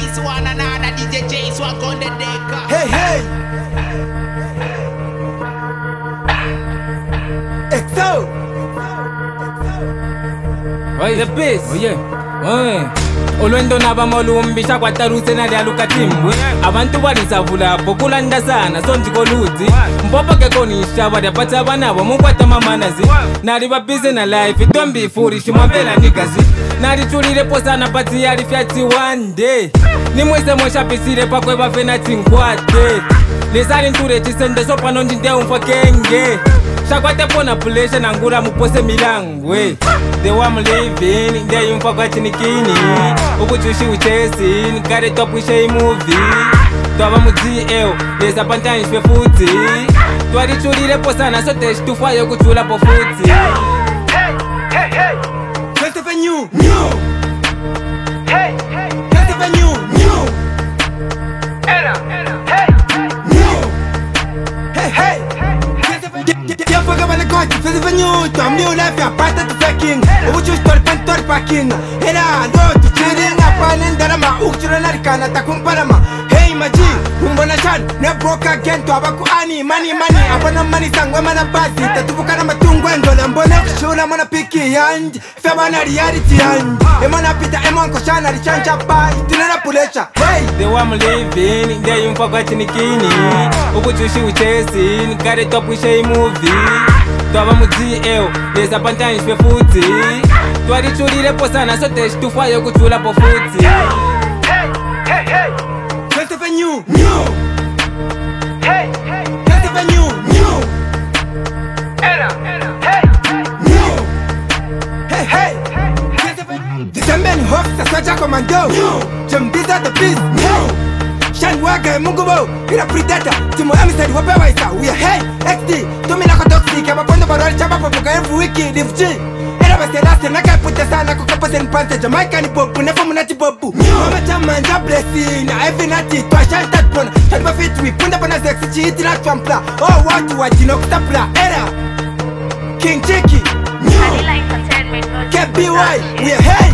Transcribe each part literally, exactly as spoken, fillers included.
Release one another D J J swag on the deck. Hey, hey. X O. Oi, the bass. Oh yeah. Oi. Olwendo nabamolumbisha kwataruse nali alukatimbwe abantu balisavula pokulanda sana sonjikoluzi mpopo kekonisha badapata banabo mukwata mamanazi nali babize na life tombi furishi mwambela nikazi nali tulire posana pati yali fyati one day nimwese moshapisire pakwe bafenati nkwate lesali nture chisende sopano njinde umfa kenge shakwate pona pulesha nangura mupose milangwe the way I'm living there you fuck watching kini ukuchushi uchesi kare top wishe movie twaba mu D L leza pantani shwe futi twari chulire posana sote shtufayo kuchula po futi. Hey hey hey First of a new new Hey hey First of a new new Era hey new Hey hey Dia paga bana coach fez venho tu amni life ya pata tu fucking o chu store pan store packing era no tu chiri na panen darama ukchura narikana ta kumparama hey maji umbona chan ne broke again to abaku ani money money abana money sangwe mana basi tatubukana matungwe ndole mbona kushura mana piki yanj febana reality yanj e mana pita e mon koshana ri chancha pai tinera pulesha hey the way I'm living there you fuck watching kini ukuchushi uchesi kare top wishe movie twaba mu D L leza pantani shwe futi twari chulire posana sote shtufayo kuchula po futi. Hey hey hey First of a new new Hey hey First of a new new Era hey new Hey hey First of a December hofsa swaja commando Jumbiza the beast new Shan waga mungubo ina predator Timo emisari wapewa isa we are hey X D Tumina kwa toxic Yaba pondo barwari chamba popoka every wiki Live G Era basi last naka puta sana kukapoze nipante Jamaica ni bobu Nefo munati bobu Mama chama nja blessi Na evi nati Twa shan tat pona Tadba fitwi Punda pona sexy Chihiti na twampla Oh watu wajino kutapla Era King Chiki K B Y we are hey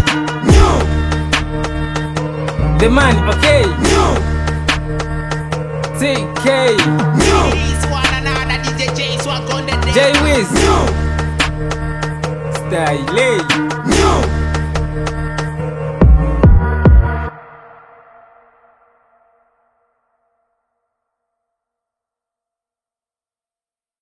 The man okay New T K Release one another D J J swag on the deck. J Wiz New Style New